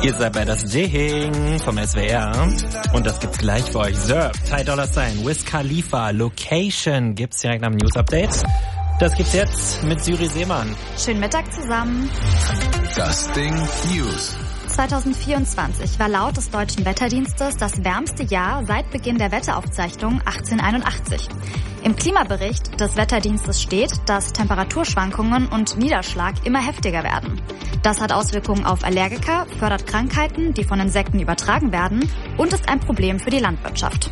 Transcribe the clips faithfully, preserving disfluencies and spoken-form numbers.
Ihr seid bei das Ding vom S W R und das gibt's gleich für euch. Zerb, Ty Dolla Sign, Wiz Khalifa, Location gibt's direkt nach dem News-Update. Das gibt's jetzt mit Syri Seemann. Schönen Mittag zusammen. Das Ding News. zwanzig vierundzwanzig war laut des Deutschen Wetterdienstes das wärmste Jahr seit Beginn der Wetteraufzeichnung achtzehnhunderteinundachtzig. Im Klimabericht des Wetterdienstes steht, dass Temperaturschwankungen und Niederschlag immer heftiger werden. Das hat Auswirkungen auf Allergiker, fördert Krankheiten, die von Insekten übertragen werden und ist ein Problem für die Landwirtschaft.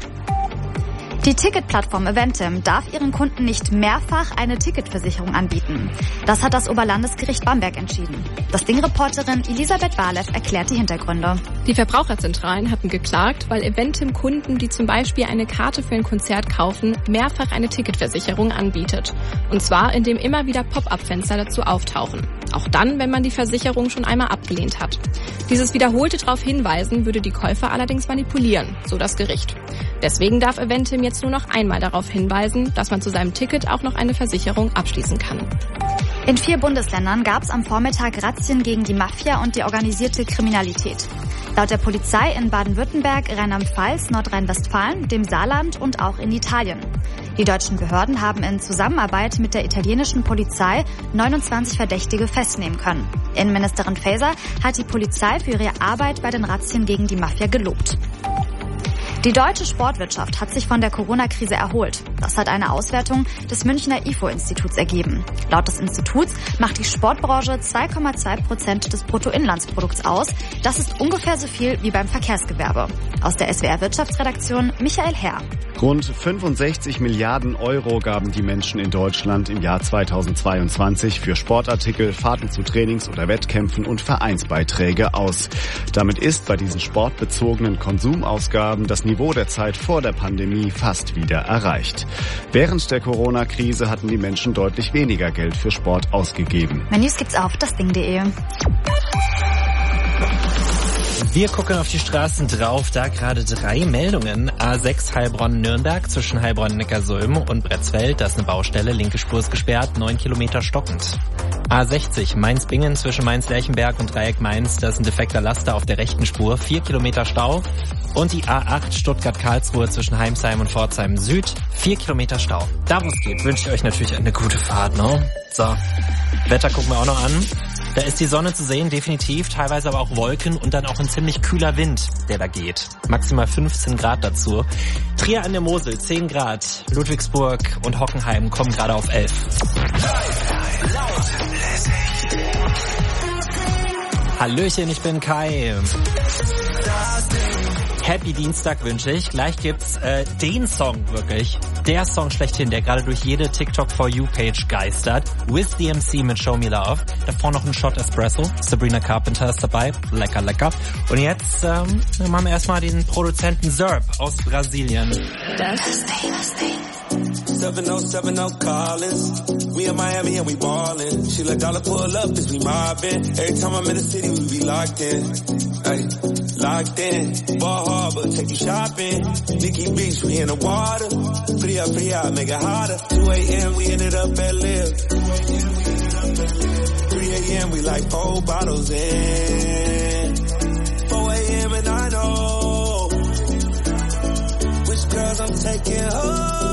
Die Ticketplattform Eventim darf ihren Kunden nicht mehrfach eine Ticketversicherung anbieten. Das hat das Oberlandesgericht Bamberg entschieden. Das Ding-Reporterin Elisabeth Barlev erklärt die Hintergründe. Die Verbraucherzentralen hatten geklagt, weil Eventim Kunden, die zum Beispiel eine Karte für ein Konzert kaufen, mehrfach eine Ticketversicherung anbietet. Und zwar, indem immer wieder Pop-up-Fenster dazu auftauchen. Auch dann, wenn man die Versicherung schon einmal abgelehnt hat. Dieses wiederholte darauf hinweisen würde die Käufer allerdings manipulieren, so das Gericht. Deswegen darf Eventim jetzt nur noch einmal darauf hinweisen, dass man zu seinem Ticket auch noch eine Versicherung abschließen kann. In vier Bundesländern gab es am Vormittag Razzien gegen die Mafia und die organisierte Kriminalität. Laut der Polizei in Baden-Württemberg, Rheinland-Pfalz, Nordrhein-Westfalen, dem Saarland und auch in Italien. Die deutschen Behörden haben in Zusammenarbeit mit der italienischen Polizei neunundzwanzig Verdächtige festnehmen können. Innenministerin Faeser hat die Polizei für ihre Arbeit bei den Razzien gegen die Mafia gelobt. Die deutsche Sportwirtschaft hat sich von der Corona-Krise erholt. Das hat eine Auswertung des Münchner I F O-Instituts ergeben. Laut des Instituts macht die Sportbranche zwei Komma zwei Prozent des Bruttoinlandsprodukts aus. Das ist ungefähr so viel wie beim Verkehrsgewerbe. Aus der S W R-Wirtschaftsredaktion Michael Herr. Rund fünfundsechzig Milliarden Euro gaben die Menschen in Deutschland im Jahr zweitausendzweiundzwanzig für Sportartikel, Fahrten zu Trainings- oder Wettkämpfen und Vereinsbeiträge aus. Damit ist bei diesen sportbezogenen Konsumausgaben das Niveau der Zeit vor der Pandemie fast wieder erreicht. Während der Corona-Krise hatten die Menschen deutlich weniger Geld für Sport ausgegeben. Mehr News gibt's auf das Ding punkt de. Wir gucken auf die Straßen drauf, da gerade drei Meldungen. A sechs Heilbronn-Nürnberg zwischen Heilbronn-Neckarsulm und Bretzfeld, das ist eine Baustelle, linke Spur ist gesperrt, neun Kilometer stockend. A sechzig Mainz-Bingen zwischen Mainz-Lerchenberg und Dreieck Mainz, das ist ein defekter Laster auf der rechten Spur, vier Kilometer Stau. Und die A acht Stuttgart-Karlsruhe zwischen Heimsheim und Pforzheim Süd, vier Kilometer Stau. Da wo es geht, wünsche ich euch natürlich eine gute Fahrt, ne? So, Wetter gucken wir auch noch an. Da ist die Sonne zu sehen, definitiv, teilweise aber auch Wolken und dann auch ein ziemlich kühler Wind, der da geht. Maximal fünfzehn Grad dazu. Trier an der Mosel, zehn Grad. Ludwigsburg und Hockenheim kommen gerade auf elf. Hallöchen, ich bin Kai. Happy Dienstag wünsche ich. Gleich gibt's äh, den Song wirklich. Der Song schlechthin, der gerade durch jede TikTok For You Page geistert. With D M C mit Show Me Love. Davor noch ein Shot Espresso. Sabrina Carpenter ist dabei. Lecker, lecker. Und jetzt ähm, machen wir erstmal den Produzenten Zerb aus Brasilien. Das Ding. seven oh seven oh Collins. We in Miami and we ballin'. She let dollar pull up, cause we mobbin'. Every time I'm in the city, we be locked in. Ay, locked in. Ball Harbor, take you shopping. Nikki Beach, we in the water. Free up, free out, make it hotter. two a.m. we ended up at Live. three a.m. we like four bottles in. four a.m. and I know which girls I'm taking home.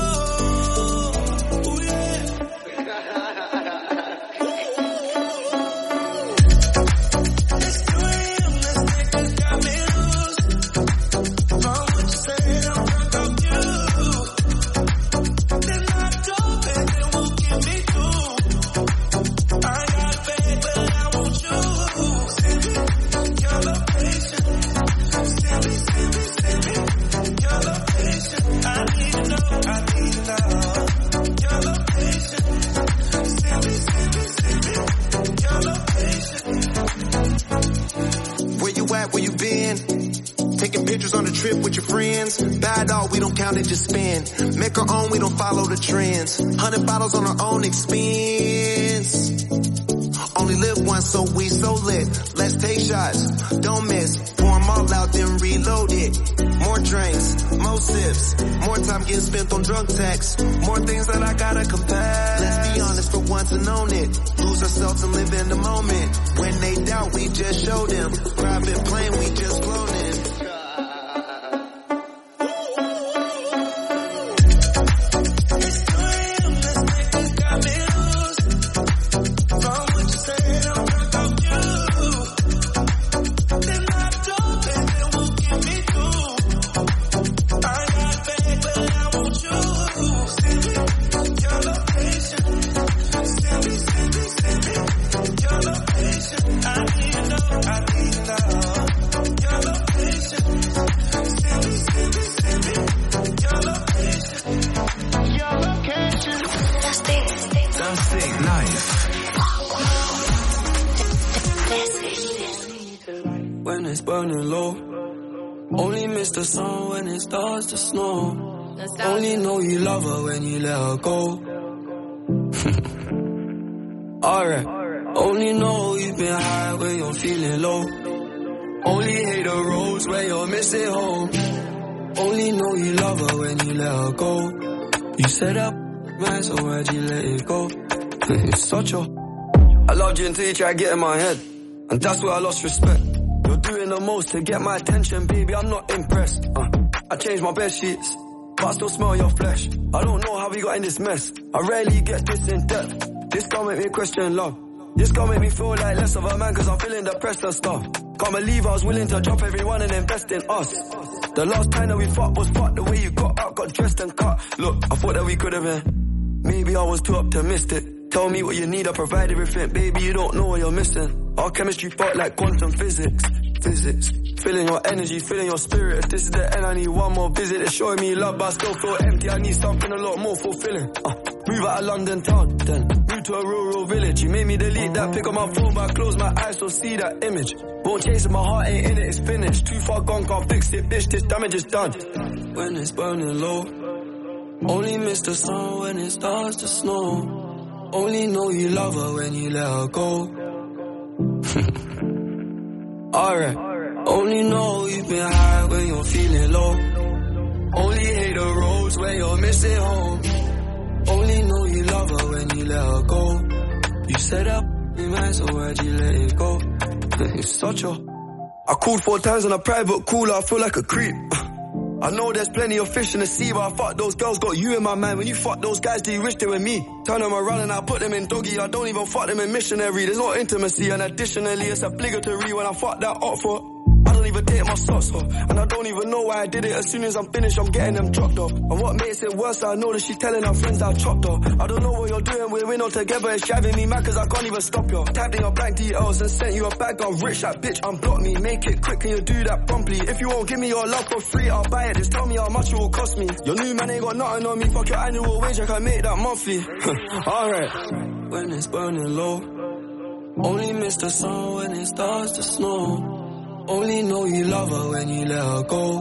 Just spend, make our own, we don't follow the trends. Hundred bottles on our own expense. Only live once, so we so lit. Let's take shots, don't miss. Pour them all out, then reload it. More drinks, more sips, more time getting spent on drunk texts. More things that I gotta compare. Let's be honest for once and own it. Lose ourselves and live in the moment. When they doubt, we just show them. Private plane. when it's burning low. Only miss the sun when it starts to snow. Only know you love her when you let her go. Alright. Only know you've been high when you're feeling low. Only hate the roads where you're missing home. Only know you love her when you let her go. You set up, man, so why'd you let it go? It's such a... I loved you until you tried to get in my head, and that's where I lost respect. You're doing the most to get my attention, baby, I'm not impressed. uh, I changed my bed sheets, but I still smell your flesh. I don't know how we got in this mess. I rarely get this in depth. This gon' make me question love. This gon' make me feel like less of a man, cause I'm feeling depressed and stuff. Can't believe I was willing to drop everyone and invest in us. The last time that we fought was fucked. The way you got out, got dressed and cut. Look, I thought that we could have been. Maybe I was too optimistic. Tell me what you need, I provide everything. Baby, you don't know what you're missing. Our chemistry fought like quantum physics. Physics. Feeling your energy, feeling your spirit. If this is the end, I need one more visit. It's showing me love, but I still feel empty. I need something a lot more fulfilling. Uh, move out of London town, then move to a rural village. You made me delete that, pick up my phone, but I close my eyes, so see that image. Won't chase it, my heart ain't in it, it's finished. Too far gone, can't fix it, bitch, this damage is done. When it's burning low, only miss the sun when it starts to snow. Only know you love her when you let her go. Alright. Only know you've been high when you're feeling low. Only hate the roads where you're missing home. Only know you love her when you let her go. You set up your mind, so why'd you let it go? It's such a... I called four times on a private cooler, I feel like a creep. I know there's plenty of fish in the sea, but I fuck those girls, got you in my mind. When you fuck those guys, do you wish they were me? Turn them around and I put them in doggy. I don't even fuck them in missionary. There's no intimacy, and additionally it's obligatory when I fuck that up for. I don't even take my socks off, and I don't even know why I did it. As soon as I'm finished, I'm getting them dropped off. And what makes it worse, I know that she's telling her friends that I chopped off. I don't know what you're doing, we're in all together. It's driving me mad cause I can't even stop you. Tapped in your bank details and sent you a bag of rich. That bitch unblock me, make it quick, can you do that promptly? If you won't give me your love for free, I'll buy it. Just tell me how much it will cost me. Your new man ain't got nothing on me. Fuck your annual wage, I can make that monthly. Alright. When it's burning low, only miss the sun when it starts to snow. Only know you love her when you let her go.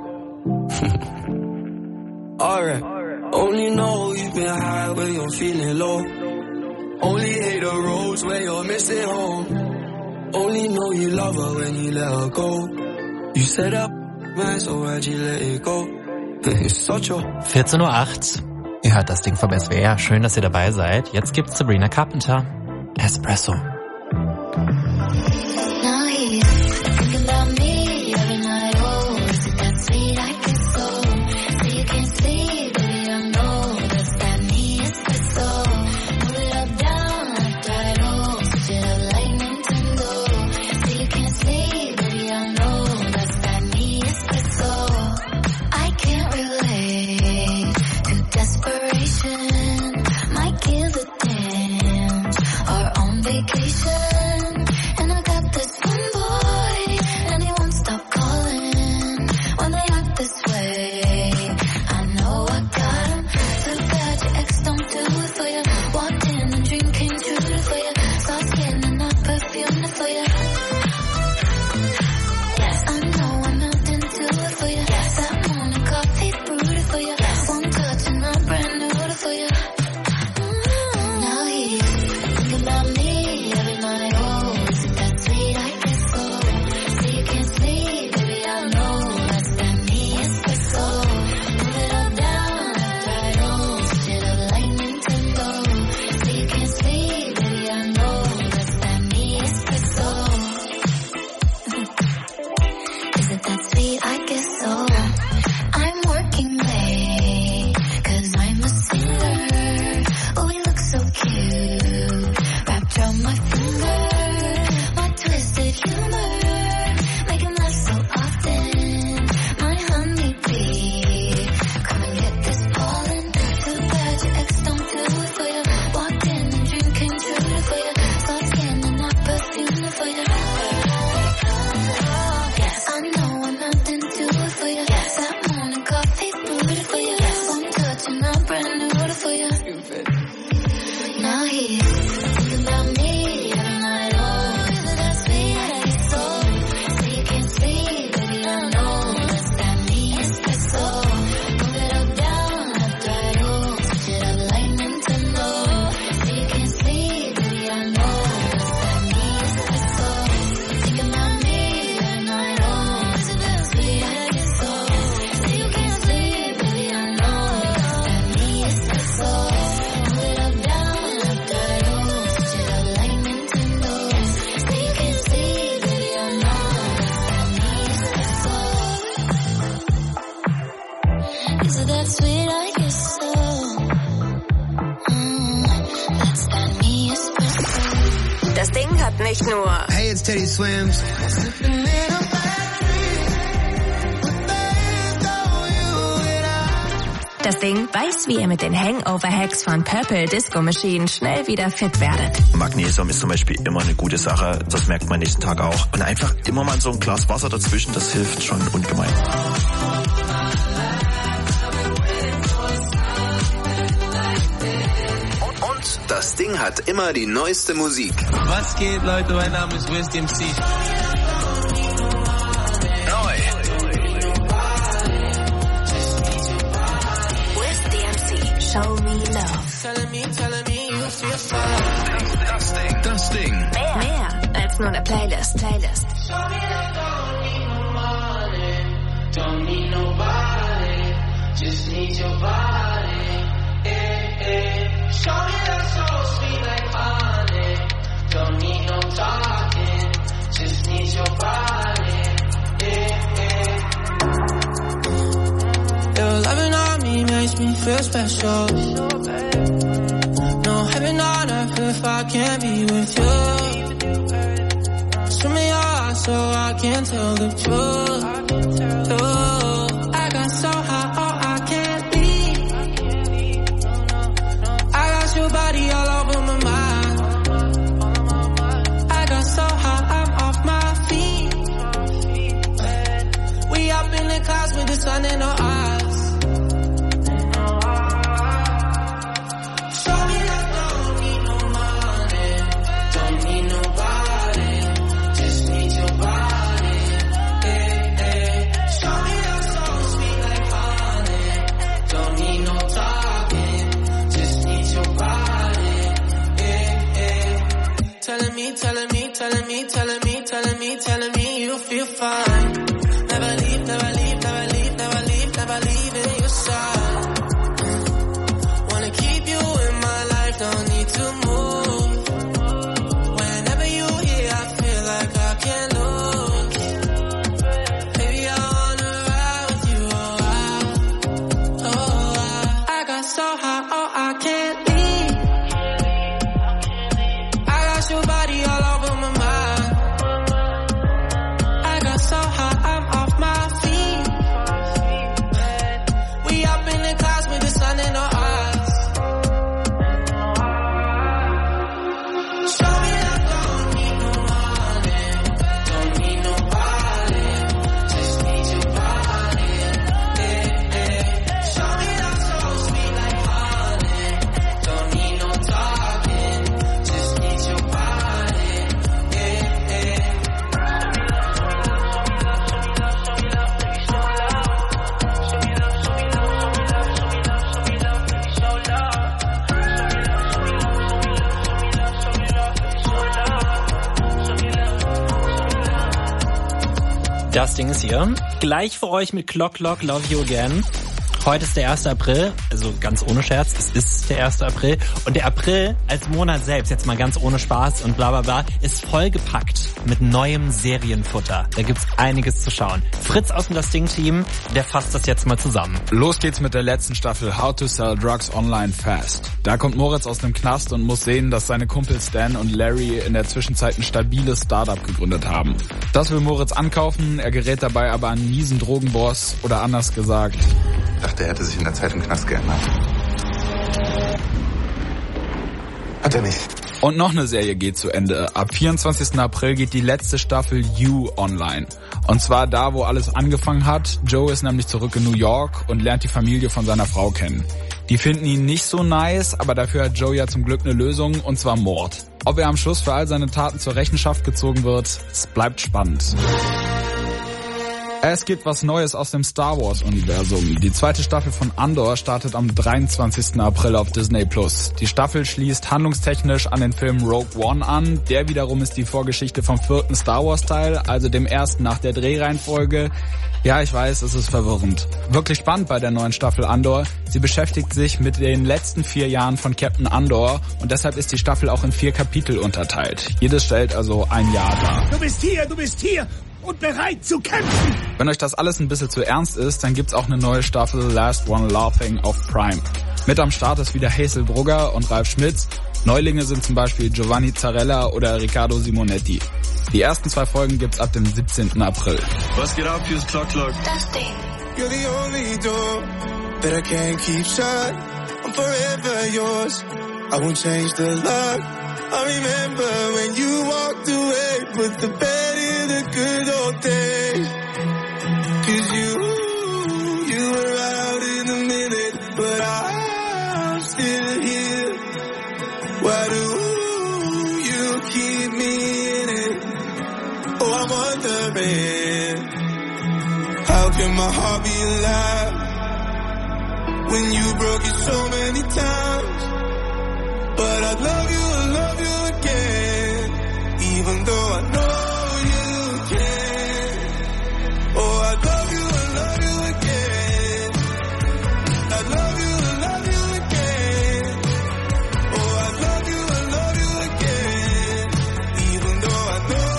Alright. Only know you've been high when you're feeling low. Only hate the roads where you're missing home. Only know you love her when you let her go. You set up, man, so why'd you let it go? It's such a... vierzehn Uhr acht. Ihr hört das Ding vom S W R. Schön, dass ihr dabei seid. Jetzt gibt's Sabrina Carpenter. Espresso. Vacation, and I got this nicht nur Hey, it's Teddy Swims. Das Ding weiß, wie ihr mit den Hangover-Hacks von Purple Disco Machine schnell wieder fit werdet. Magnesium ist zum Beispiel immer eine gute Sache, das merkt man nächsten Tag auch. Und einfach immer mal so ein Glas Wasser dazwischen, das hilft schon ungemein. Und das Ding hat immer die neueste Musik. Was geht, Leute? Mein Name ist Wiz D M C. Show me love. Telling me, telling me you feel fine. Das Ding, das Ding. Mehr, mehr als nur eine Playlist. Playlist. Show me that don't need no money, don't need nobody, just need your body. Eh, eh. Show me that so sweet like honey, don't need no talking, just need your body. Eh, eh. Your loving on me makes me feel special. No heaven on earth if I can't be with you. Show me your eyes so I can tell the truth. Ooh, I got so high, oh I can't leave. I got your body all over my mind. I got so high, I'm off my feet. We up in the clouds with the sun in our eyes. Telling me, telling me, telling me, telling me, telling me, telling me you feel fine. Never leave, never leave, never leave, never leave, never leave in your side. Wanna keep you in my life, don't need to move. Whenever you here, I feel like I can't lose. Baby, I wanna ride with you, oh I, oh I. I got so high, oh I can't leave. Your body all over my mind. I got so high, I'm off my feet. We up in the clouds with the sun in our eyes. Show me that don't need no money, don't need nobody, just need your body. Eh, eh. Show me that so sweet like honey, don't need no talking, just need your body. Das Ding ist hier. Gleich für euch mit Clock Clock Love You Again. Heute ist der erste April, also ganz ohne Scherz, es ist der erste April. Und der April als Monat selbst, jetzt mal ganz ohne Spaß und bla bla bla, ist vollgepackt mit neuem Serienfutter. Da gibt's einiges zu schauen. Fritz aus dem Das Ding-Team, der fasst das jetzt mal zusammen. Los geht's mit der letzten Staffel How to Sell Drugs Online Fast. Da kommt Moritz aus dem Knast und muss sehen, dass seine Kumpels Dan und Larry in der Zwischenzeit ein stabiles Startup gegründet haben. Das will Moritz ankaufen, er gerät dabei aber an einen miesen Drogenboss oder anders gesagt... Ich dachte, er hätte sich in der Zeit im Knast geändert. Hat er nicht. Und noch eine Serie geht zu Ende. Ab vierundzwanzigsten April geht die letzte Staffel You online. Und zwar da, wo alles angefangen hat. Joe ist nämlich zurück in New York und lernt die Familie von seiner Frau kennen. Die finden ihn nicht so nice, aber dafür hat Joe ja zum Glück eine Lösung, und zwar Mord. Ob er am Schluss für all seine Taten zur Rechenschaft gezogen wird, es bleibt spannend. Es gibt was Neues aus dem Star Wars Universum. Die zweite Staffel von Andor startet am dreiundzwanzigsten April auf Disney Plus. Die Staffel schließt handlungstechnisch an den Film Rogue One an. Der wiederum ist die Vorgeschichte vom vierten Star Wars Teil, also dem ersten nach der Drehreihenfolge. Ja, ich weiß, es ist verwirrend. Wirklich spannend bei der neuen Staffel Andor. Sie beschäftigt sich mit den letzten vier Jahren von Captain Andor und deshalb ist die Staffel auch in vier Kapitel unterteilt. Jedes stellt also ein Jahr dar. Du bist hier, du bist hier! Und bereit zu kämpfen. Wenn euch das alles ein bisschen zu ernst ist, dann gibt's auch eine neue Staffel Last One Laughing auf Prime. Mit am Start ist wieder Hazel Brugger und Ralf Schmitz Neulinge sind zum Beispiel Giovanni Zarella oder Riccardo Simonetti. Die ersten zwei Folgen gibt's ab dem siebzehnten April. Was geht ab? Hier ist Clock Clock. Das Ding. You're the only door that I can't keep shut. I'm forever yours. I won't change the lock. I remember when you walked away, put the bed in the good old days. Cause you, you were out in a minute, but I'm still here. Why do you keep me in it? Oh, I'm wondering, how can my heart be alive when you broke it so many times? But I love you, I love you again, even though I know you can. Oh, I love you, I love you again. I love you, I love you again. Oh, I love you, I love you again, even though I know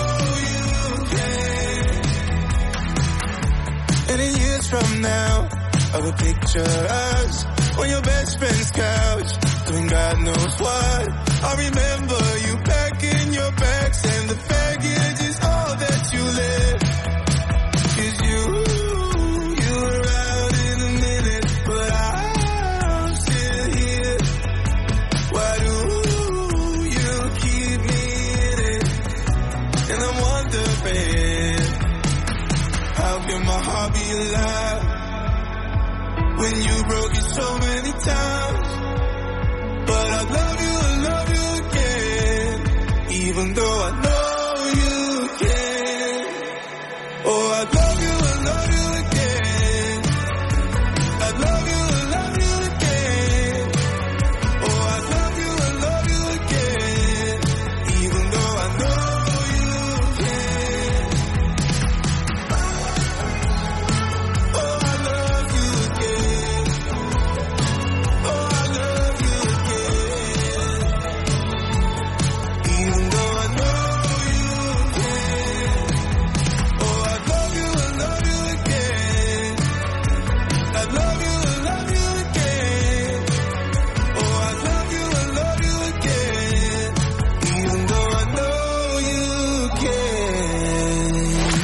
you can. And in years from now, I will picture us on your best friend's couch, doing God knows what. I remember you packing your bags and the baggage is all that you left. Cause you, you were out in a minute, but I'm still here. Why do you keep me in it? And I'm wondering, how can my heart be alive when you broke it so many times? But I love you, I love you again, even though I know you can. Oh, I love you, I love you again. I love you, I love you again. Oh, I love you, I love you again, even though I know you can. Oh, I love you again. Oh, I love you again, even though I know you can. Oh, I love you, I love you again. I love you, I love you again. Oh, I love you, I love you again, even though I know you can.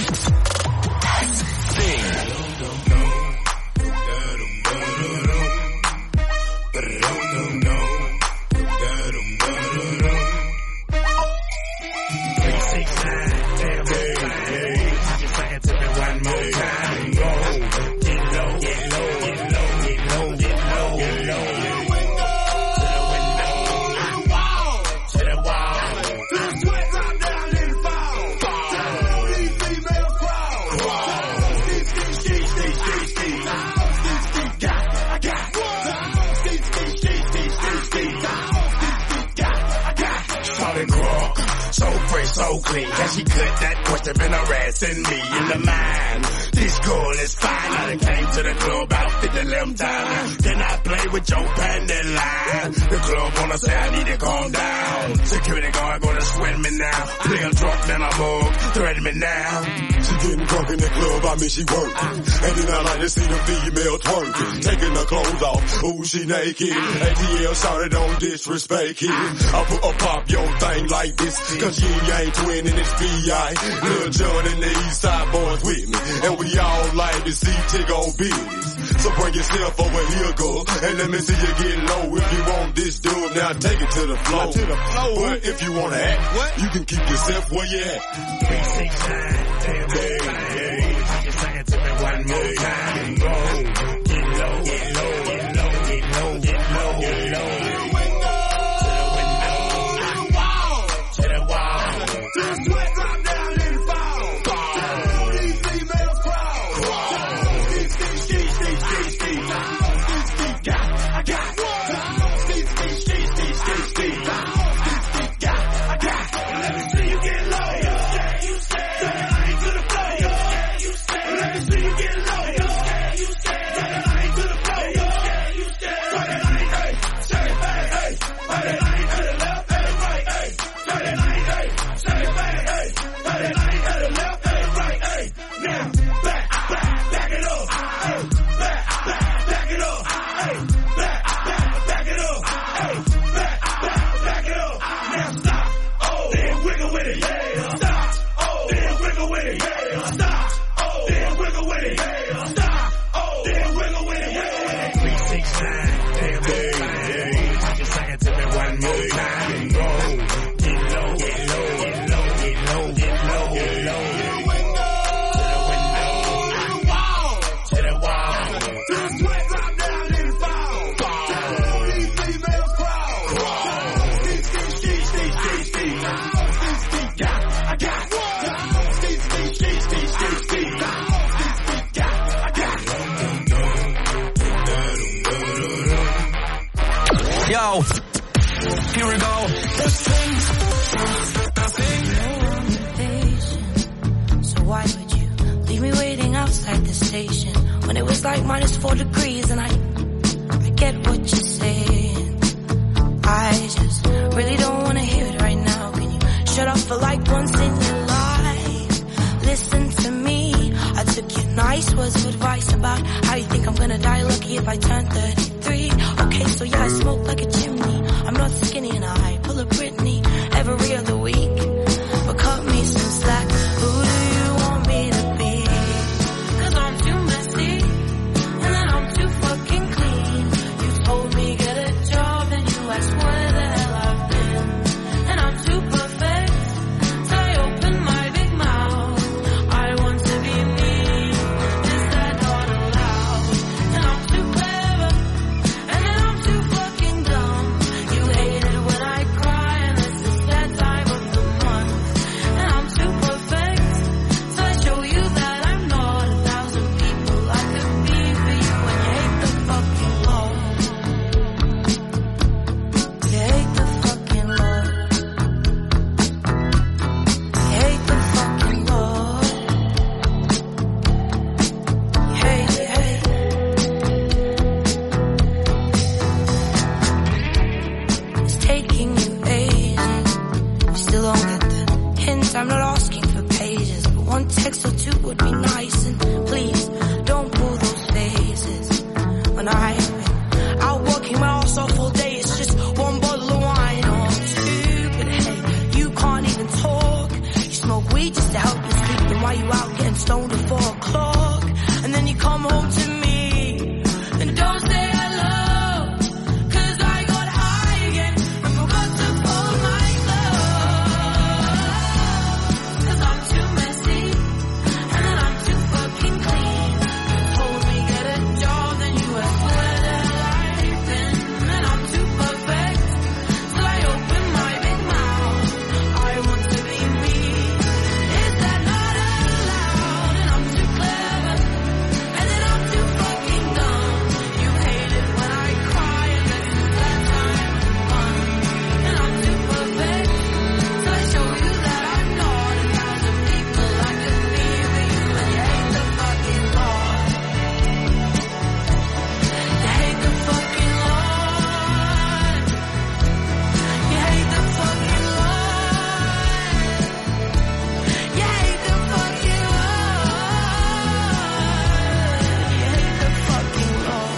So fresh, so clean. Can she cut that question been harassing me in the mind? This girl is fine. I done came to the club about fifty eleven times. Then I play with your panty line. The club wanna say I need to calm down. Security guard gonna sweat me now. Play I'm drunk, then I'm mug. Threaten me now. She getting drunk in the club, I mean she working. And then I like to see the female twerking. Taking her clothes off, ooh she naked. A T L shouted don't disrespect it. I put a pop your thing like this. Cause yin yang twin in this B I. Lil John and the East Side boys with me. And we all like to see tick on business. So bring yourself over here, girl. And let me see you get low. If you want this dude, now take it to the floor. To the floor. But if you wanna act, what? You can keep yourself where you at. Three, six, nine, damn, hey, hey. You sing it to me one more time. Go. Get low, get low, get low, get low, get low, get low. Let me see you get low. You say, you say, I ain't to the floor. go. Here we go. This thing. So why would you leave me waiting outside the station when it was like minus four degrees? And I, I get what you're saying. I just really don't want to hear it right now. Can you shut up for like once in your life? Listen to me. I took your nice words of advice about how you think I'm gonna die lucky if I turn thirty-three. Okay, so yeah, I smoke like a chimney. I'm not skinny and I pull a Britney every other week. But cut me some slack. Who do you want me to be? Cause I'm too messy and then I'm too fucking clean. You told me get a job and you asked where the hell I've been. And I'm too perfect, so I open my big mouth. I want to be me, is that not allowed? And I'm too clever, and then I'm too fucking dumb. You hate it when I cry, and this is that time of the month. And I'm too perfect, so I show you that I'm not a thousand people I could be for you. And you hate the fucking law. You hate the fucking law. You hate the fucking law. You hate it, hate it. It's taking you ages. You still don't get the hint. I'm not asking for pages, but one text or two would be nice. And please don't pull those phases. When I've been out working my ass off all day, it's just one bottle of wine or two. But hey, you can't even talk. You smoke weed just to help you sleep. Then why you out getting stoned at four o'clock? And then you come home to me and don't say hello. Cause I got high again and forgot to pull my clothes. Cause I'm too messy and then I'm too fucking clean. You told me get a job, then you asked where the hell I've been. And I'm too perfect, so I open my big mouth. I want to be me, is that not allowed? And I'm too clever, and then I'm too fucking dumb. You hate it when I cry, and this is that time of month. And I'm too perfect, so I show you that I'm not a thousand people I could be for you. And you hate the fucking law. You hate the fucking law. You hate the fucking law. You hate the fucking law. You hate the fucking law.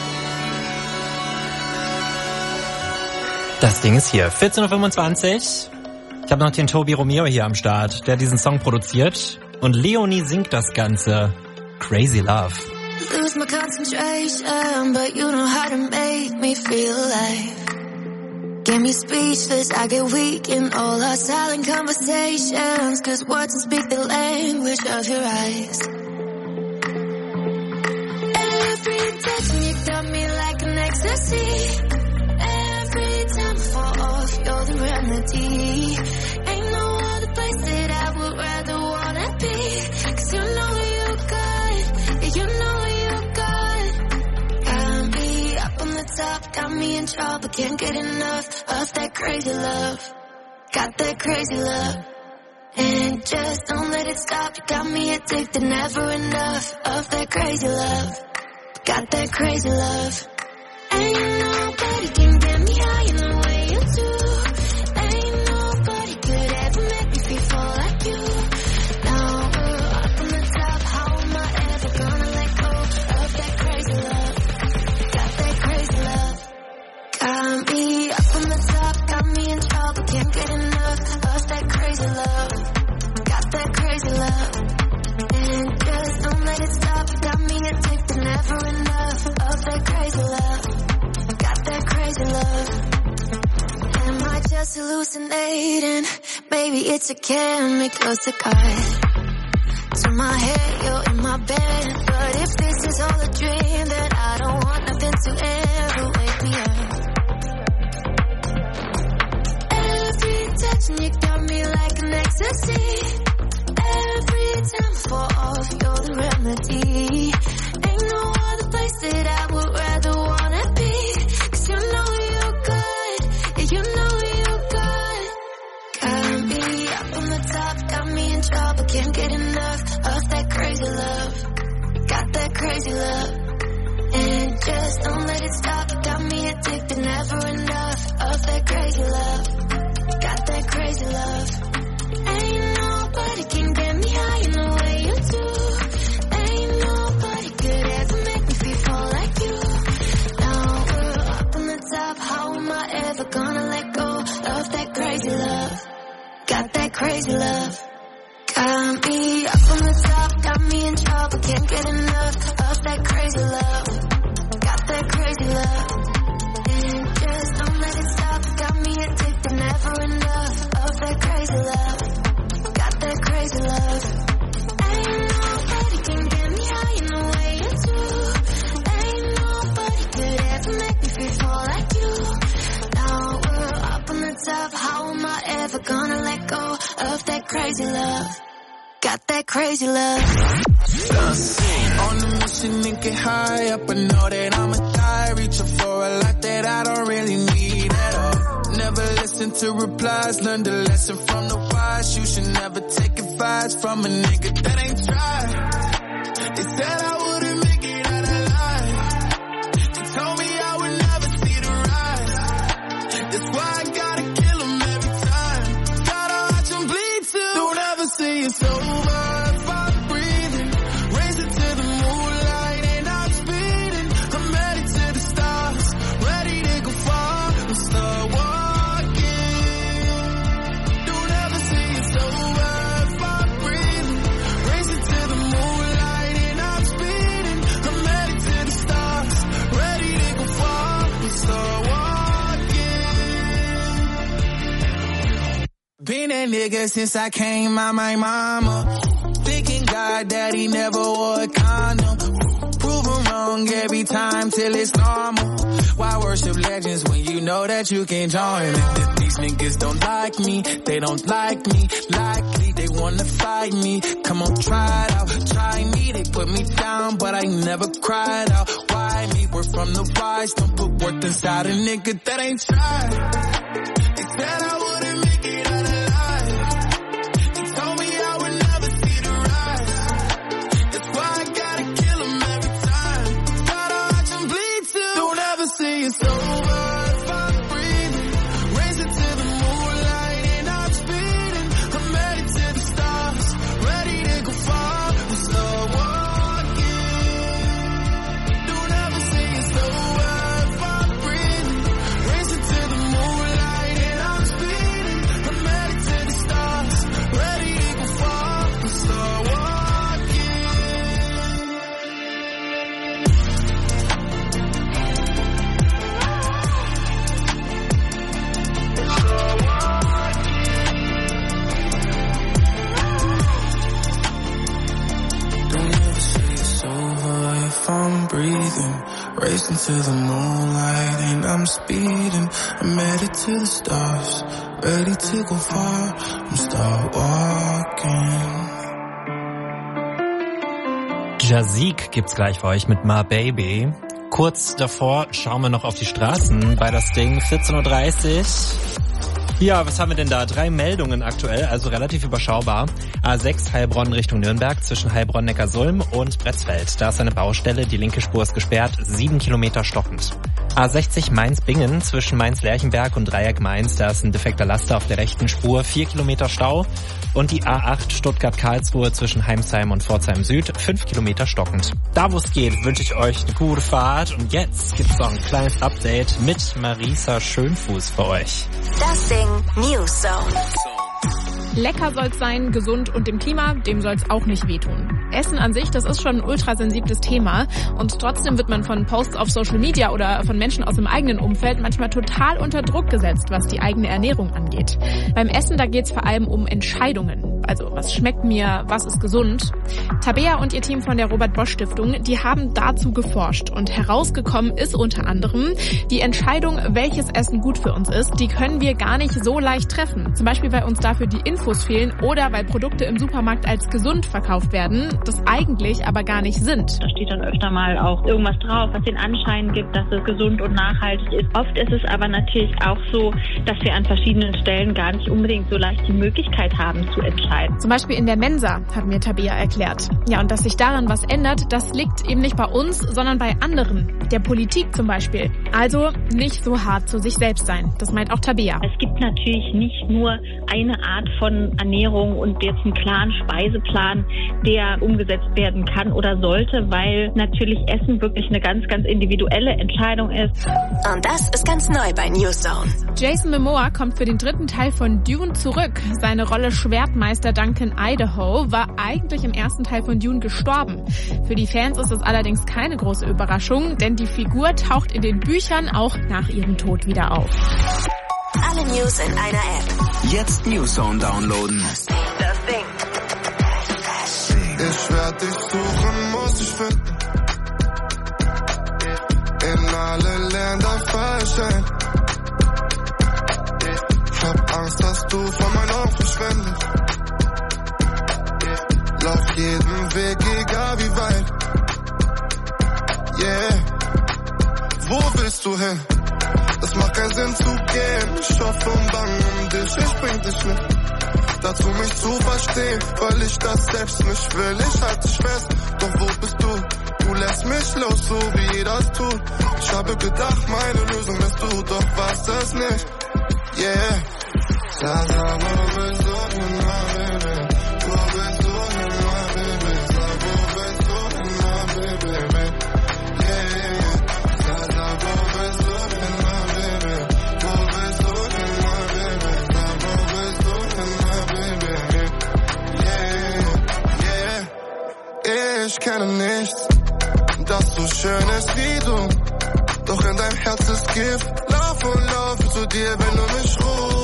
Das Ding ist hier, vierzehn Uhr fünfundzwanzig. Ich habe noch den Tobi Romeo hier am Start, der diesen Song produziert. Und Leonie singt das Ganze. Crazy Love. Lose my concentration, but you know how to make me feel alive. Get me speechless, I get weak in all our silent conversations. Cause words don't speak the language of your eyes. Every touch you got me like an ecstasy. Every time I fall off, you're the remedy. Ain't no other place that I would rather wanna be. Cause you know you got, you know you got. Got me up on the top, got me in trouble, can't get enough of that crazy love. Got that crazy love. And just don't let it stop, you got me addicted, never enough of that crazy love. Got that crazy love. Ain't nobody can get me high in the way you do. Ain't nobody could ever make me feel like you. Now we're up on the top, how am I ever gonna let go of that crazy love? Got that crazy love. Got me up on the top, got me in trouble, can't get enough of that crazy love. Got that crazy love. And just don't let it stop, got me addicted, never enough of that crazy love. Got that crazy love. Am I just hallucinating? Maybe it's a chemical to cut to my head, you're in my bed. But if this is all a dream, then I don't want nothing to ever wake me up. Every touch and you got me like an ecstasy. Every time I fall off, you're the remedy. Ain't no other place that I would rather wanna be. Cause you know you got, crazy love. Got that crazy love. And just don't let it stop. Got me addicted, never enough of that crazy love. Got that crazy love. Ain't nobody can get me high in the way you do. Ain't nobody could ever make me feel fall like you. Now we're up on the top. How am I ever gonna let go of that crazy love? Got that crazy love. On a mission and get high up, I know that I'ma die. Reaching for a lot that I don't really need at all. Never listen to replies, learn the lesson from the wise. You should never take advice from a nigga that ain't tried. They said I wouldn't make it out alive. They told me I would never see the rise. That's why I gotta kill them every time. Gotta watch them bleed too. Don't ever say it's over. Been that nigga since I came out my mama. Thinking God that he never wore a condom. Proven wrong every time till it's normal. Why worship legends when you know that you can join them? These niggas don't like me, they don't like me. Likely they wanna fight me. Come on, try it out, try me. They put me down, but I never cried out. Why me? We're from the wise. Don't put work inside a nigga that ain't tried. They said I wouldn't make it out alive. They told me I would never see the rise. That's why I gotta kill them every time. Gotta watch them bleed too. Don't ever say it's over if I'm breathing. Racing to the moonlight and I'm speeding. I'm headed to the stars, ready to go far and start walking. Don't ever say it's over if I'm breathing. Racing to the moonlight and I'm speeding. I'm headed to the stars, ready to go far and start walking. Don't ever say it's over if I'm breathing. Racing to the moonlight and I'm speeding. I'm headed to the stars, ready to go far and start walking. Jazik gibt's gleich für euch mit My Baby. Kurz davor schauen wir noch auf die Straßen bei das Ding, vierzehn Uhr dreißig. Ja, was haben wir denn da? Drei Meldungen aktuell, also relativ überschaubar. A sechs Heilbronn Richtung Nürnberg zwischen Heilbronn-Neckarsulm und Bretzfeld. Da ist eine Baustelle, die linke Spur ist gesperrt, sieben Kilometer stockend. A sechzig Mainz-Bingen zwischen Mainz-Lerchenberg und Dreieck Mainz. Da ist ein defekter Laster auf der rechten Spur, vier Kilometer Stau. Und die A acht Stuttgart-Karlsruhe zwischen Heimsheim und Pforzheim Süd, fünf Kilometer stockend. Da wo es geht, wünsche ich euch eine gute Fahrt. Und jetzt gibt's noch ein kleines Update mit Marisa Schönfuß für euch. Das Ding News Zone. Lecker soll's sein, gesund und dem Klima, dem soll's auch nicht wehtun. Essen an sich, das ist schon ein ultrasensibles Thema und trotzdem wird man von Posts auf Social Media oder von Menschen aus dem eigenen Umfeld manchmal total unter Druck gesetzt, was die eigene Ernährung angeht. Beim Essen, da geht's vor allem um Entscheidungen. Also, was schmeckt mir, was ist gesund? Tabea und ihr Team von der Robert-Bosch-Stiftung, die haben dazu geforscht und herausgekommen ist unter anderem, die Entscheidung, welches Essen gut für uns ist, die können wir gar nicht so leicht treffen. Zum Beispiel, weil uns dafür die Infos fehlen oder weil Produkte im Supermarkt als gesund verkauft werden, das eigentlich aber gar nicht sind. Da steht dann öfter mal auch irgendwas drauf, was den Anschein gibt, dass es gesund und nachhaltig ist. Oft ist es aber natürlich auch so, dass wir an verschiedenen Stellen gar nicht unbedingt so leicht die Möglichkeit haben zu entscheiden. Zum Beispiel in der Mensa, hat mir Tabea erklärt. Ja, und dass sich daran was ändert, das liegt eben nicht bei uns, sondern bei anderen. Der Politik zum Beispiel. Also nicht so hart zu sich selbst sein. Das meint auch Tabea. Es gibt natürlich nicht nur eine Art von Ernährung und jetzt einen klaren Speiseplan, der umgesetzt werden kann oder sollte, weil natürlich Essen wirklich eine ganz, ganz individuelle Entscheidung ist. Und das ist ganz neu bei News Zone. Jason Momoa kommt für den dritten Teil von Dune zurück. Seine Rolle Schwertmeister Charakter Duncan Idaho war eigentlich im ersten Teil von Dune gestorben. Für die Fans ist das allerdings keine große Überraschung, denn die Figur taucht in den Büchern auch nach ihrem Tod wieder auf. Alle News in einer App. Jetzt Newzone downloaden. Das Ding. Ich werd dich suchen, muss ich finden. In alle Länder verschenkt. Hab Angst, dass du von meinen Augen verschwendest. Lauf jeden Weg, egal wie weit. Yeah. Wo willst du hin? Es macht keinen Sinn zu gehen. Ich hoffe und bange um dich, ich bring dich mit. Dazu mich zu verstehen, weil ich das selbst nicht will. Ich halte dich fest, doch wo bist du? Du lässt mich los, so wie jeder es tut. Ich habe gedacht, meine Lösung bist du, doch war's das nicht. Yeah. Sag mal, wo bist du hin, my baby? Wo bist du hin, my baby? Sag, wo bist du hin, my baby? Yeah. Sag mal, wo bist du hin, my baby? Wo bist du hin, my baby? Sag, wo bist du hin, my baby? Yeah. Yeah. Ich kenne nichts, das so schön ist wie du. Doch in deinem Herz ist Gift. Lauf und lauf zu dir, wenn du mich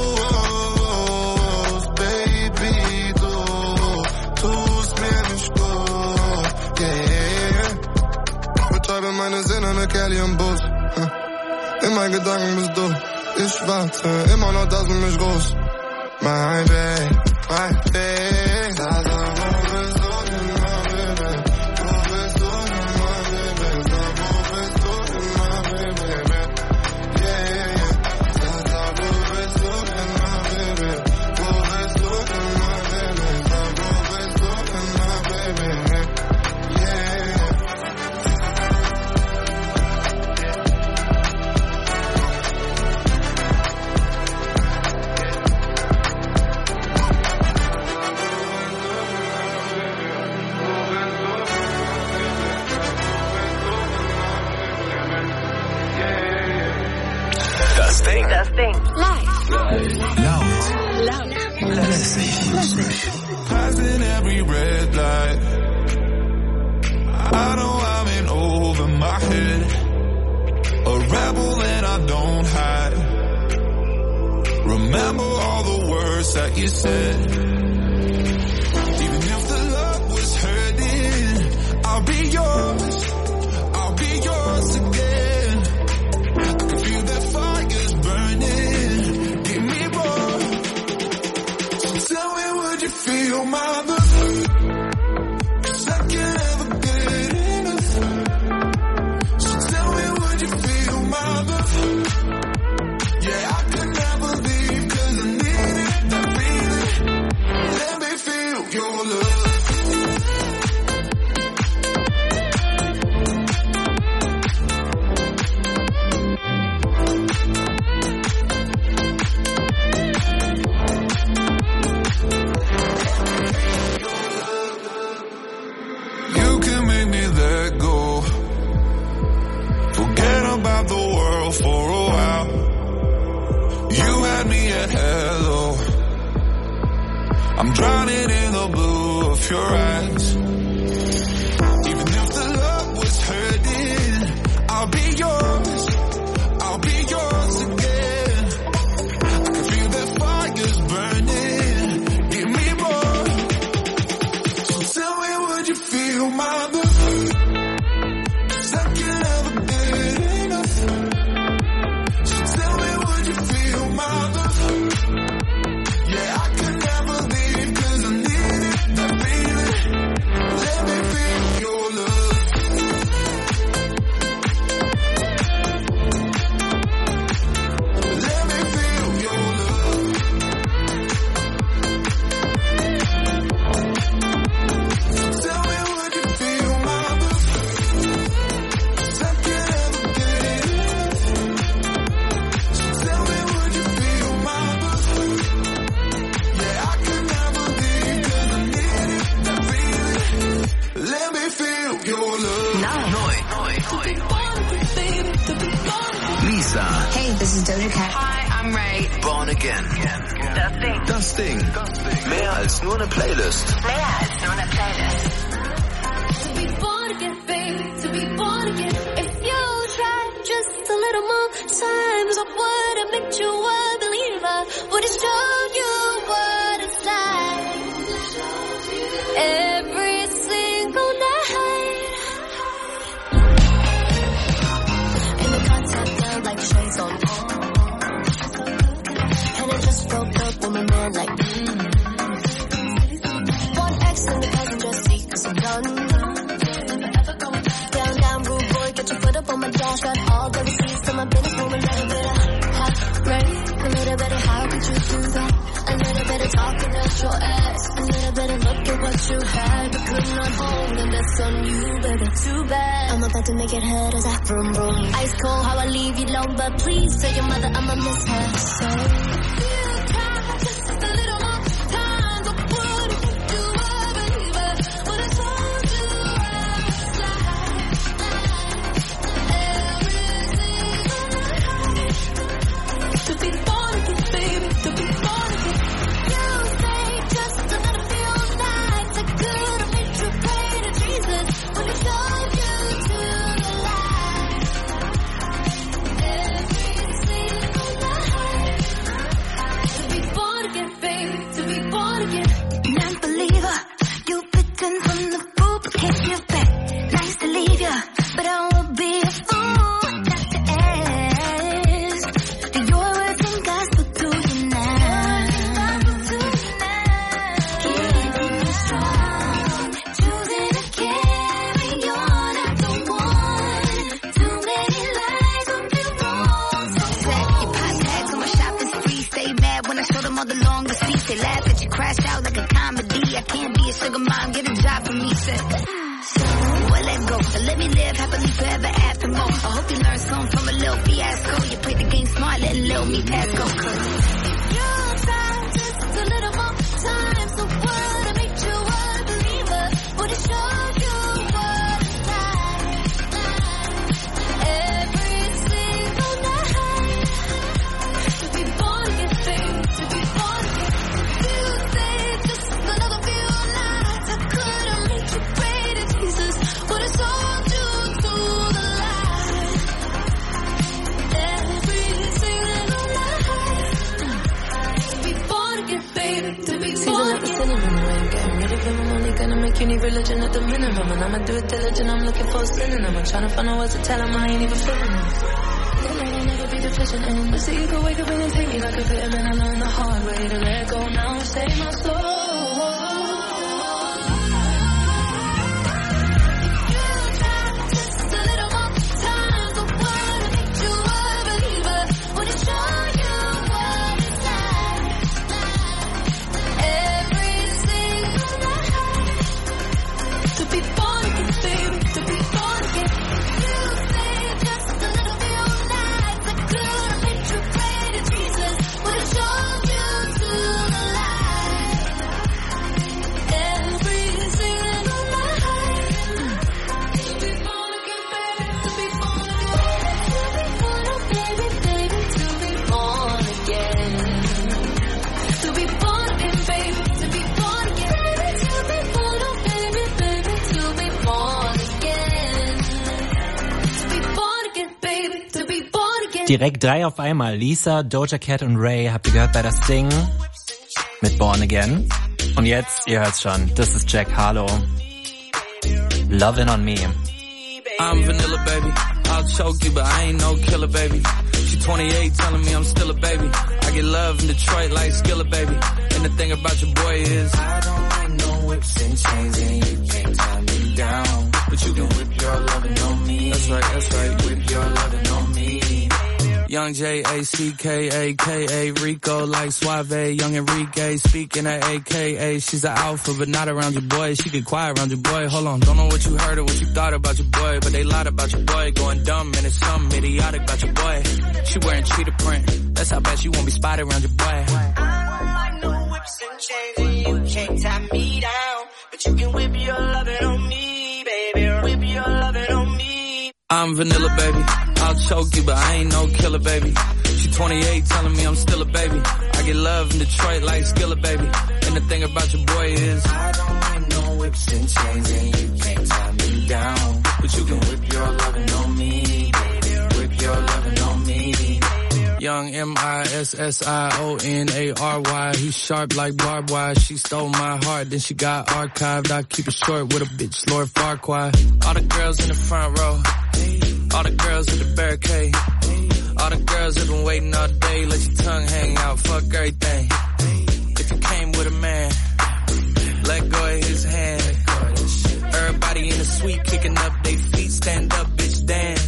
rufst. Baby, du tust mir nicht gut. Yeah. Ich betreibe meine Sinne mit Kelly im Bus. In meinen Gedanken bist du. Ich warte immer noch, dass du mich rufst. My baby, my baby. Da, da, wo bist du denn, my baby? Wo bist du denn, my baby? Da, wo bist du denn, my baby? Yeah. Da, da, wo bist du denn, my baby? Wo bist du denn, my baby? Da, wo bist du denn, my baby? Yeah. Das Ding. Das Ding. Live. Laut. Laut. Lässig. Passing every red light. I know I'm in over my head. A rebel and I don't hide. Remember all the words that you said. Even if the love was hurting, I'll be yours. I'll be yours again. I can feel that fire's burning. Give me more. So tell me, would you feel my love? 'Cause I can't ever get enough. So tell me, would you feel my love? Yeah, I could never leave 'cause I need it, that feeling. Let me feel your love. You can make me let go. Forget about the world for a while. You had me at hello. I'm drowning in the blue of your eyes. Even if the love was hurting, I'll be yours. I'll be yours again. I can feel that fire's burning. Give me more. So tell me, would you feel my love? 'Cause I can't ever get enough. So tell me, would you feel my love? Yeah, I can never leave 'cause I need it, that feeling. Let me feel your love. Let me feel your love. So tell me, would you feel my love? 'Cause I can't ever get enough. So tell me, would you feel my love? Yeah, I can never leave 'cause I need it, that feeling. Let me feel your love. Neu. Neu. Neu. Alexa. Hey, this is Doja Cat. Hi, I'm Ray. Born Again. Das Ding. Das Ding. Mehr als nur eine Playlist. Mehr als nur eine Playlist. To be born again, baby, to be born again. If you try just a little more times, I would have made you a believer. Would have showed you what it's like. Every single night. In the concept of like shades on. And I just broke up with my man like mm. One ex and the passenger seat cause I'm done. Down, down, rude boy, get your foot up on my dash. Got all the receipts to my business woman. A little bit of hot rain, a little bit of how could you do that? A little bit of talking at your ass, a little bit of look at what you had but could not hold, and that's on you, baby. Too bad. I'm about to make it hurt as I vroom vroom. Ice cold, how I leave you alone, but please tell your mother I'ma miss her. So. Direkt drei auf einmal. Lisa, Doja Cat und Ray habt ihr gehört bei Das Ding mit Born Again. Und jetzt, ihr hört's schon, das ist Jack Harlow. Lovin' on Me. I'm vanilla, baby. I'll choke you, but I ain't no killer, baby. She twenty-eight telling me I'm still a baby. I get love in Detroit like Skillet, baby. And the thing about your boy is I don't like no whips and chains and you can't tie me down. But you can whip your lovin' on me. That's right, that's right. Whip your lovin' on me. Young J A C K A K A Rico like Suave, young Enrique speaking at A K A. She's an alpha but not around your boy. She get quiet around your boy. Hold on, don't know what you heard or what you thought about your boy, but they lied about your boy. Going dumb and it's something idiotic about your boy. She wearing cheetah print. That's how bad she won't be spotted around your boy. I don't like no whips and chains and you can't tie me down, but you can whip your lovin' on me, baby. Whip your lovin' on me. I'm vanilla, baby. I'll choke you, but I ain't no killer, baby. She twenty-eight telling me I'm still a baby. I get love in Detroit like Skillet, baby. And the thing about your boy is I don't need no whips and chains and you can't tie me down. But you can whip your lovin' on me, baby. Whip your lovin' on me. Young M I S S I O N A R Y. He's sharp like barbed wire. She stole my heart, then she got archived. I keep it short with a bitch, Lord Farquaad. All the girls in the front row. All the girls at the barricade. All the girls have been waiting all day. Let your tongue hang out, fuck everything. If you came with a man, let go of his hand. Everybody in the suite kicking up their feet. Stand up, bitch, dance.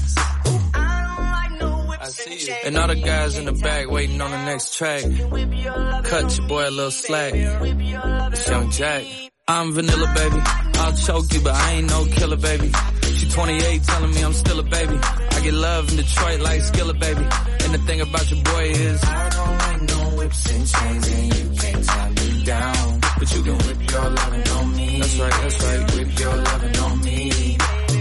And all the guys in the back waiting on the next track. Cut your boy a little slack. It's Young Jack. I'm vanilla, baby. I'll choke you, but I ain't no killer, baby. She twenty-eight telling me I'm still a baby. I get love in Detroit like Skillet, baby. And the thing about your boy is I don't need no whips and chains and you can't tie me down. But you can whip your lovin' on me. That's right, that's right. Whip your lovin' on me.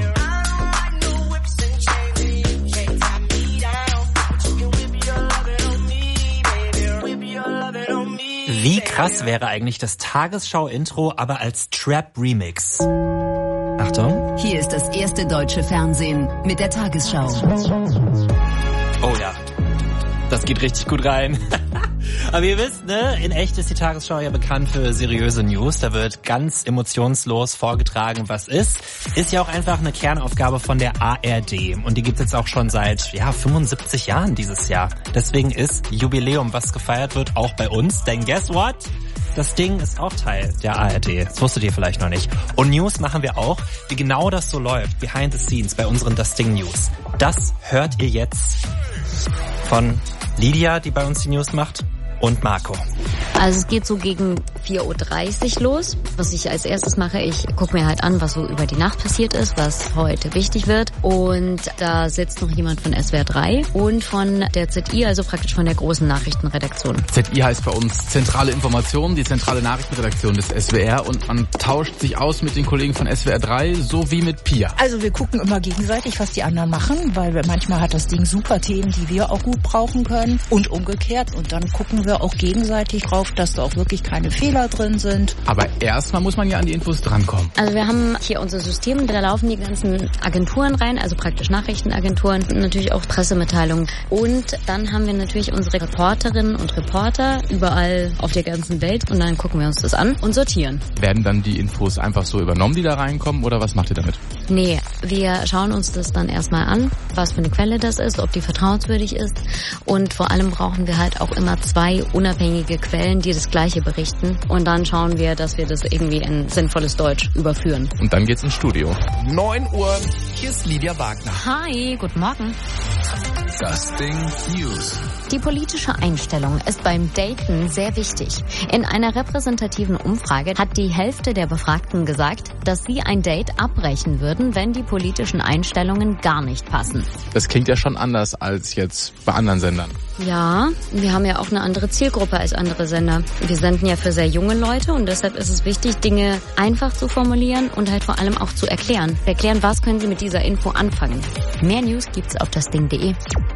Wie krass wäre eigentlich das Tagesschau-Intro, aber als Trap-Remix? Achtung. Hier ist das erste deutsche Fernsehen mit der Tagesschau. Oh ja, das geht richtig gut rein. Aber ihr wisst, ne, in echt ist die Tagesschau ja bekannt für seriöse News. Da wird ganz emotionslos vorgetragen, was ist. Ist ja auch einfach eine Kernaufgabe von der A R D. Und die gibt's jetzt auch schon seit, ja, fünfundsiebzig Jahren dieses Jahr. Deswegen ist Jubiläum, was gefeiert wird, auch bei uns. Denn guess what? Das Ding ist auch Teil der A R D. Das wusstet ihr vielleicht noch nicht. Und News machen wir auch, wie genau das so läuft, behind the scenes, bei unseren Das Ding News. Das hört ihr jetzt von Lydia, die bei uns die News macht, und Marco. Also es geht so gegen vier Uhr dreißig los. Was ich als erstes mache, ich gucke mir halt an, was so über die Nacht passiert ist, was heute wichtig wird. Und da sitzt noch jemand von S W R drei und von der Z I, also praktisch von der großen Nachrichtenredaktion. Z I heißt bei uns Zentrale Informationen, die zentrale Nachrichtenredaktion des S W R. Und man tauscht sich aus mit den Kollegen von S W R drei, so wie mit Pia. Also wir gucken immer gegenseitig, was die anderen machen, weil wir, manchmal hat das Ding super Themen, die wir auch gut brauchen können und umgekehrt. Und dann gucken wir auch gegenseitig drauf, dass da auch wirklich keine Fehler drin sind. Aber erstmal muss man ja an die Infos drankommen. Also wir haben hier unser System, da laufen die ganzen Agenturen rein, also praktisch Nachrichtenagenturen, natürlich auch Pressemitteilungen. Und dann haben wir natürlich unsere Reporterinnen und Reporter überall auf der ganzen Welt und dann gucken wir uns das an und sortieren. Werden dann die Infos einfach so übernommen, die da reinkommen, oder was macht ihr damit? Nee, wir schauen uns das dann erstmal an, was für eine Quelle das ist, ob die vertrauenswürdig ist und vor allem brauchen wir halt auch immer zwei unabhängige Quellen, die das Gleiche berichten und dann schauen wir, dass wir das irgendwie in sinnvolles Deutsch überführen. Und dann geht's ins Studio. neun Uhr, hier ist Lydia Wagner. Hi, guten Morgen. Das Ding News. Die politische Einstellung ist beim Daten sehr wichtig. In einer repräsentativen Umfrage hat die Hälfte der Befragten gesagt, dass sie ein Date abbrechen würden, wenn die politischen Einstellungen gar nicht passen. Das klingt ja schon anders als jetzt bei anderen Sendern. Ja, wir haben ja auch eine andere Zielgruppe als andere Sender. Wir senden ja für sehr junge Leute und deshalb ist es wichtig, Dinge einfach zu formulieren und halt vor allem auch zu erklären. Erklären, was können Sie mit dieser Info anfangen. Mehr News gibt's auf das Ding punkt de.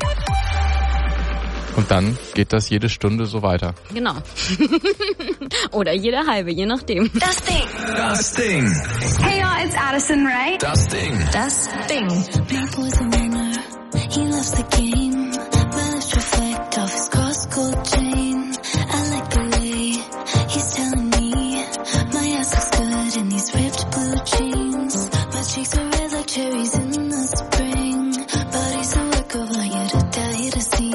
Und dann geht das jede Stunde so weiter. Genau. Oder jede halbe, je nachdem. Das Ding. Das Ding. Hey y'all, it's Addison Rae. Das Ding. Das Ding. My boy's a winner. He loves the game. My lips reflect off his Costco chain. I like the way he's telling me my ass looks good in these ripped blue jeans. My cheeks are red like cherries in the spring. Body's a work of art, you're to die to see.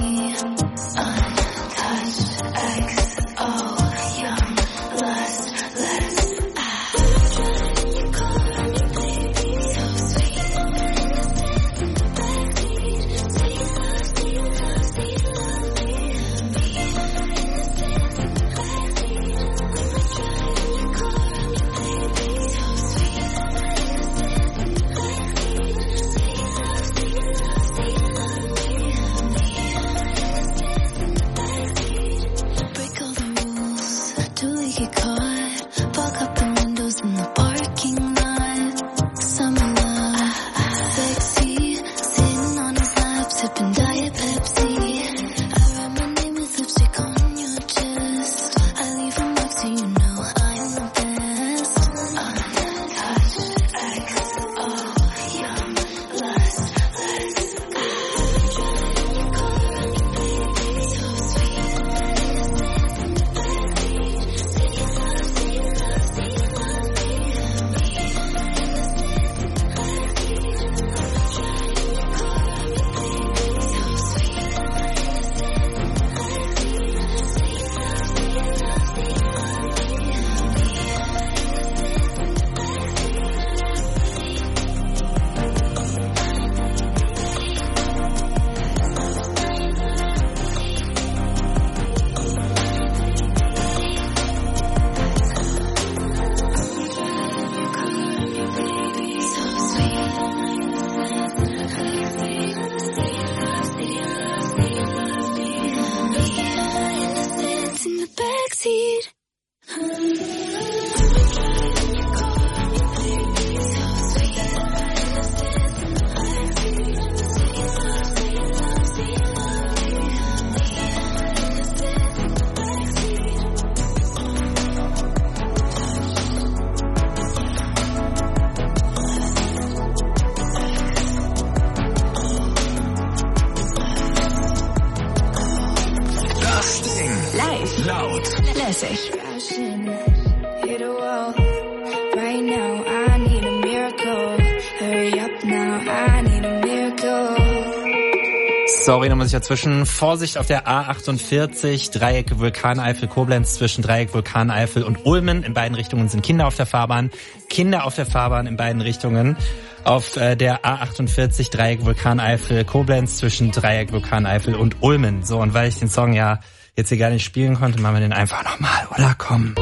laut. Lässig. Hit a wall. Right now, I need a miracle. Hurry up now, I need a miracle. Sorry, da muss ich dazwischen. Vorsicht auf der A achtundvierzig, Dreieck Vulkaneifel Koblenz zwischen Dreieck Vulkaneifel und Ulmen. In beiden Richtungen sind Kinder auf der Fahrbahn. Kinder auf der Fahrbahn in beiden Richtungen. Auf äh, der A achtundvierzig, Dreieck Vulkaneifel Koblenz zwischen Dreieck Vulkaneifel und Ulmen. So, und weil ich den Song ja jetzt hier gar nicht spielen konnte, machen wir den einfach nochmal, oder? Komm.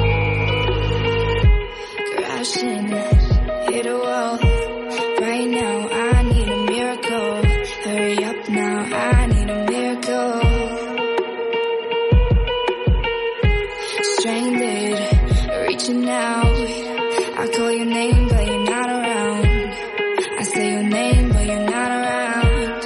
Crashing, hit a wall. Right now, I need a miracle. Hurry up now, I need a miracle. Stranded, reaching out. I call your name, but you're not around. I say your name, but you're not around.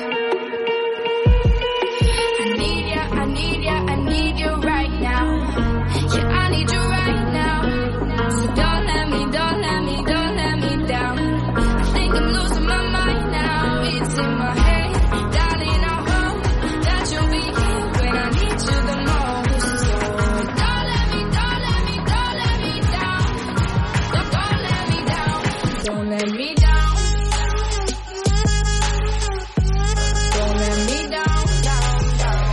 I need ya, I need ya, I need you right now. Yeah, I need you right now. So don't let me, don't let me, don't let me down. I think I'm losing my mind now. It's in my head, darling, I hope that you'll be here when I need you the most. So don't let me, don't let me, don't let me down. Don't, don't let me down. Don't let me down. Don't let me down, down, down.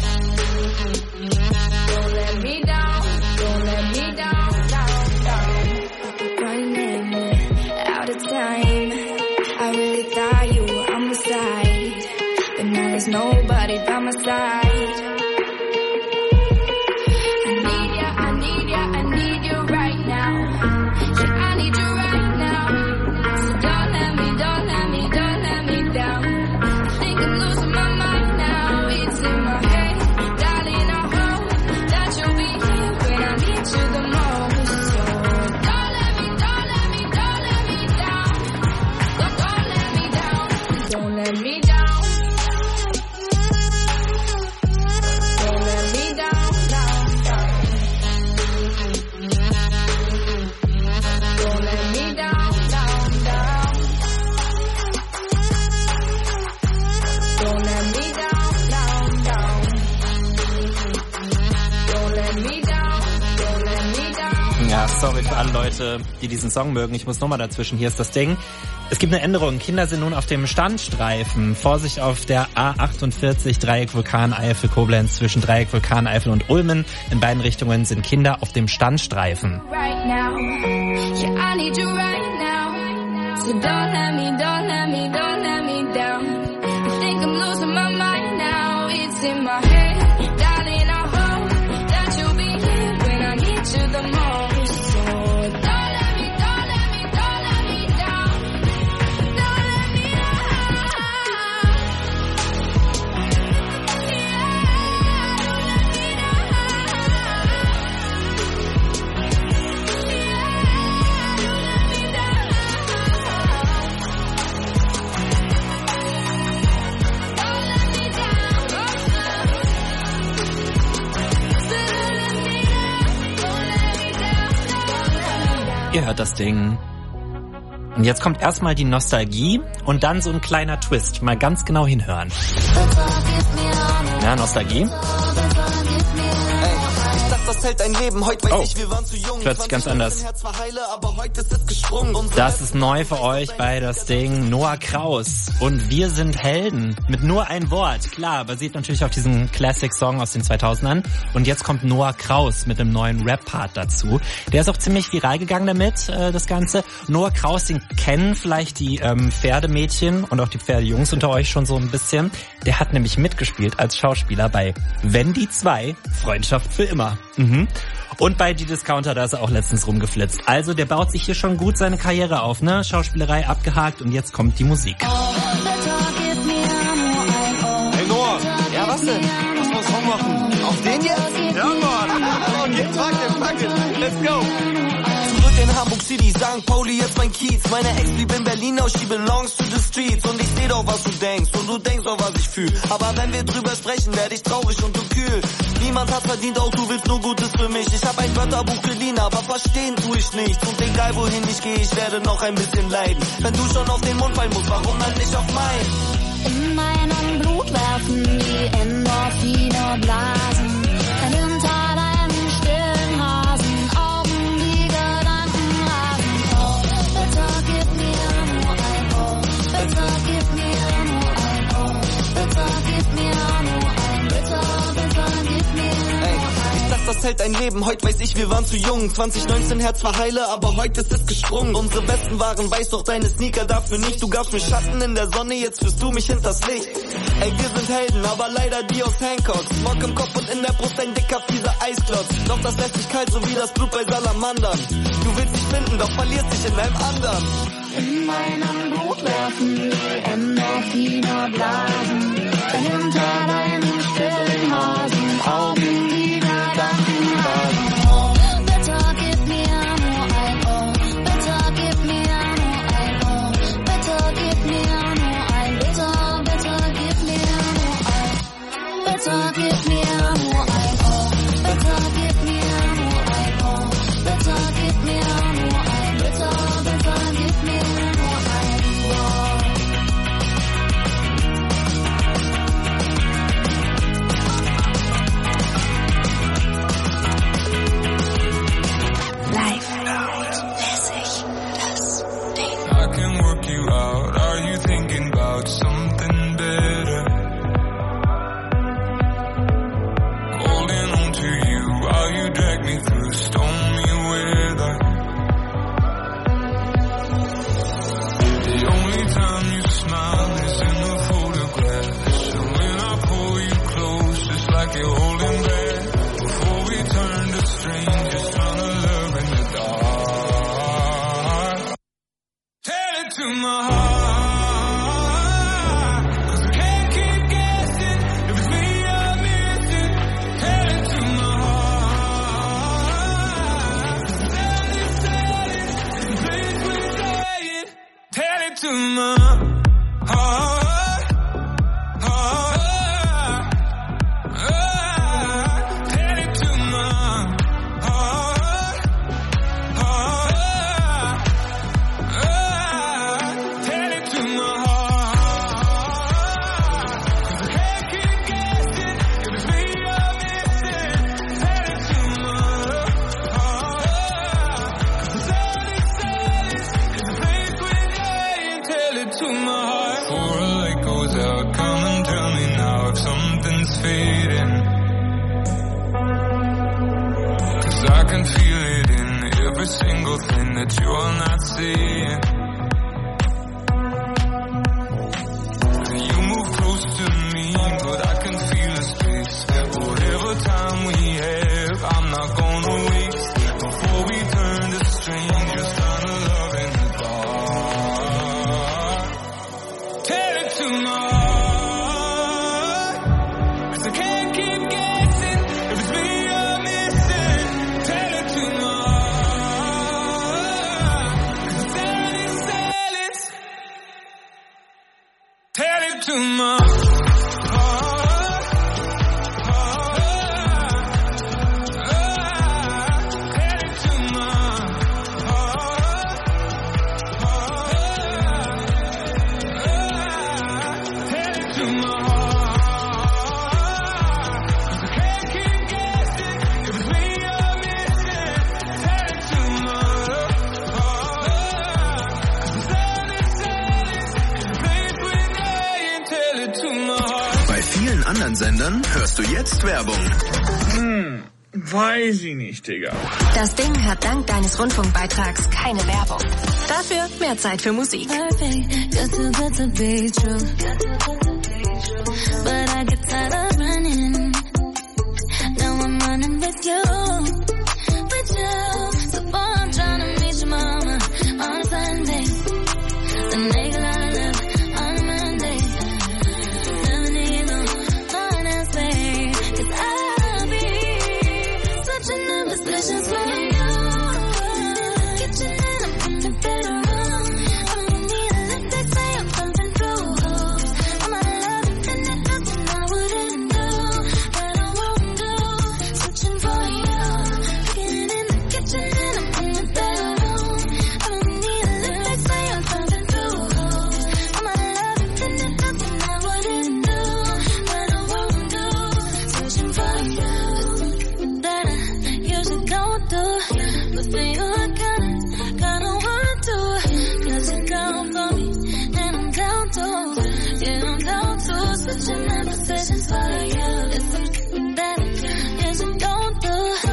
Don't let me down. Don't let me down, down, down. Running out of time. I really thought you were on my side, but now there's nobody by my side. I need ya, I need ya, I need you right now. Yeah, I need you right now. So don't let me, don't let me, don't let me down. I think I'm losing my mind now. It's in my head, darling, I hope that you'll be here when I need you the most. So don't let me, don't let me, don't let me down. Don't, don't let me down. Don't let me down. Don't let me down, down, down. Don't let me down, down, down. Don't let me down, down, down. Don't let me down, don't let me down. Ja, sorry für alle Leute, die diesen Song mögen. Ich muss nochmal dazwischen. Hier ist das Ding. Es gibt eine Änderung. Kinder sind nun auf dem Standstreifen. Vorsicht auf der A achtundvierzig, Dreieck Vulkaneifel Koblenz zwischen Dreieck Vulkaneifel und Ulmen. In beiden Richtungen sind Kinder auf dem Standstreifen. Right now, yeah, I need you right now. So don't let me, don't let me, don't let me down. I think I'm losing my mind now. It's in my head, darling, I hope that you'll be here when I need you the most. So don't let me, don't let me, don't let me down. Don't let me down. Ihr hört das Ding. Und jetzt kommt erstmal die Nostalgie und dann so ein kleiner Twist. Mal ganz genau hinhören. Ja, Nostalgie. Das hält ein Leben, heute weiß oh. ich, wir waren zu jung. Plötzlich ganz anders. Herz war heile, aber heute ist es gesprungen. Das ist neu für euch bei das Ding. Noah Kraus und Wir sind Helden. Mit nur ein Wort. Klar, basiert natürlich auf diesem Classic-Song aus den zweitausendern. Und jetzt kommt Noah Kraus mit einem neuen Rap-Part dazu. Der ist auch ziemlich viral gegangen damit, äh, das Ganze. Noah Kraus, den kennen vielleicht die ähm, Pferdemädchen und auch die Pferdejungs unter euch schon so ein bisschen. Der hat nämlich mitgespielt als Schauspieler bei Wendy zwei, Freundschaft für immer. Mhm. Und bei Die Discounter, da ist er auch letztens rumgeflitzt. Also der baut sich hier schon gut seine Karriere auf, ne? Schauspielerei abgehakt und jetzt kommt die Musik. Hey Noah, ja was denn? Was muss man machen? Auf den jetzt? Ja Mann! Okay, pack it, pack it, let's go! Zurück in Hamburg City, Sankt Pauli, jetzt mein Kiez. Meine Ex blieb in Berlin, now she belongs to the streets. Und ich seh doch, was du denkst und du denkst auch, was ich fühl. Aber wenn wir drüber sprechen, werd ich traurig und du kühl. Niemand hat verdient, auch du willst nur Gutes für mich. Ich hab ein Wörterbuch geliehen, aber verstehen tu ich nichts. Und egal wohin ich gehe, ich werde noch ein bisschen leiden. Wenn du schon auf den Mund fallen musst, warum dann nicht auf meinen? In meinem Blut werfen die Endorphine Blasen. Denn hinter was hält ein Leben? Heute weiß ich, wir waren zu jung. zwanzig neunzehn, Herz war heile, aber heute ist es gesprungen. Unsere Westen waren weiß, doch deine Sneaker dafür nicht. Du gabst mir Schatten in der Sonne, jetzt führst du mich hinters Licht. Ey, wir sind Helden, aber leider die aus Hancock. Smog im Kopf und in der Brust ein dicker, fieser Eisklotz. Doch das lässt dich kalt, so wie das Blut bei Salamandern. Du willst dich finden, doch verlierst dich in einem anderen. In meinem Blut werfen die Endorphine-Blasen. Hinter deinen stillen Hasen, Augen, die Gedanken rasen. Oh, bitte gib mir nur ein Oh, bitte gib mir nur ein Oh, bitte gib mir nur ein Bitte, bitte gib mir nur ein Bitte gib mir nur ein Oh, bitte gib mir nur ein Oh, bitte gib mir nur ein Bitte, bitte gib mir nur ein Oh. Sendern hörst du jetzt Werbung. Hm, weiß ich nicht, Digga. Das Ding hat dank deines Rundfunkbeitrags keine Werbung. Dafür mehr Zeit für Musik. Switching my positions for you. It's better, yes, you don't do.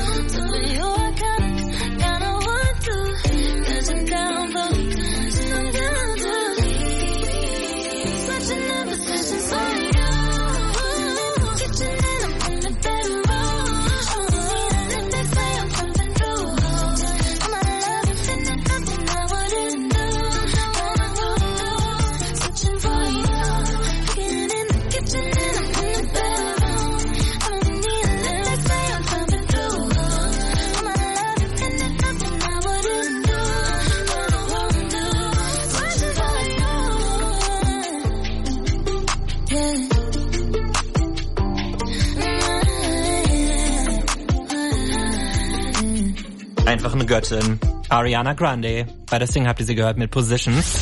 Einfach eine Göttin. Ariana Grande. Bei das Ding habt ihr sie gehört mit Positions.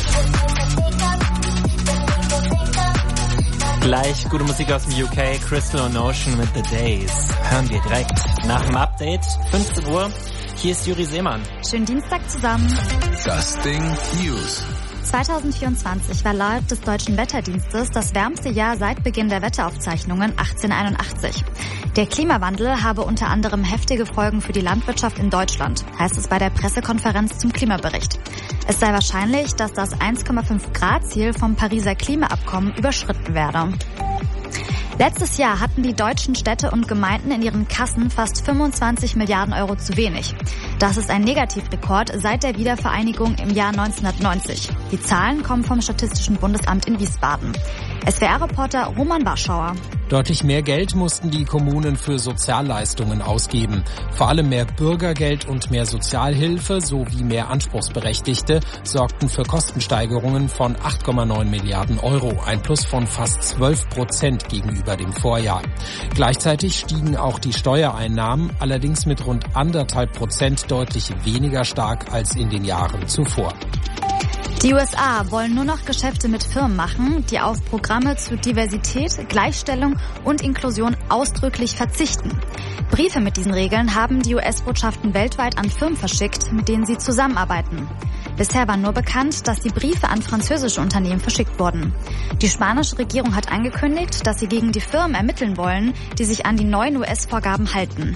Gleich gute Musik aus dem U K, Crystal und Ocean mit The Days. Hören wir direkt nach dem Update, fünfzehn Uhr. Hier ist Juri Seemann. Schönen Dienstag zusammen. Das Ding News. zwanzig vierundzwanzig war laut des Deutschen Wetterdienstes das wärmste Jahr seit Beginn der Wetteraufzeichnungen achtzehnhunderteinundachtzig. Der Klimawandel habe unter anderem heftige Folgen für die Landwirtschaft in Deutschland, heißt es bei der Pressekonferenz zum Klimabericht. Es sei wahrscheinlich, dass das eins Komma fünf Grad Ziel vom Pariser Klimaabkommen überschritten werde. Letztes Jahr hatten die deutschen Städte und Gemeinden in ihren Kassen fast fünfundzwanzig Milliarden Euro zu wenig. Das ist ein Negativrekord seit der Wiedervereinigung im Jahr neunzehnhundertneunzig. Die Zahlen kommen vom Statistischen Bundesamt in Wiesbaden. S W R-Reporter Roman Warschauer. Deutlich mehr Geld mussten die Kommunen für Sozialleistungen ausgeben. Vor allem mehr Bürgergeld und mehr Sozialhilfe sowie mehr Anspruchsberechtigte sorgten für Kostensteigerungen von acht Komma neun Milliarden Euro, ein Plus von fast zwölf Prozent gegenüber dem Vorjahr. Gleichzeitig stiegen auch die Steuereinnahmen, allerdings mit rund anderthalb Prozent deutlich weniger stark als in den Jahren zuvor. Die U S A wollen nur noch Geschäfte mit Firmen machen, die auf Programme zu Diversität, Gleichstellung und Inklusion ausdrücklich verzichten. Briefe mit diesen Regeln haben die U S-Botschaften weltweit an Firmen verschickt, mit denen sie zusammenarbeiten. Bisher war nur bekannt, dass die Briefe an französische Unternehmen verschickt wurden. Die spanische Regierung hat angekündigt, dass sie gegen die Firmen ermitteln wollen, die sich an die neuen U S-Vorgaben halten.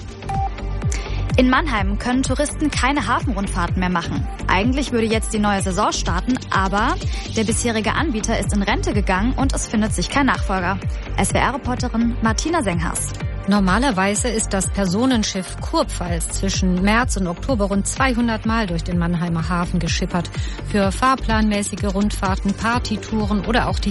In Mannheim können Touristen keine Hafenrundfahrten mehr machen. Eigentlich würde jetzt die neue Saison starten, aber der bisherige Anbieter ist in Rente gegangen und es findet sich kein Nachfolger. S W R-Reporterin Martina Senghas. Normalerweise ist das Personenschiff Kurpfalz zwischen März und Oktober rund zweihundert Mal durch den Mannheimer Hafen geschippert. Für fahrplanmäßige Rundfahrten, Partytouren oder auch die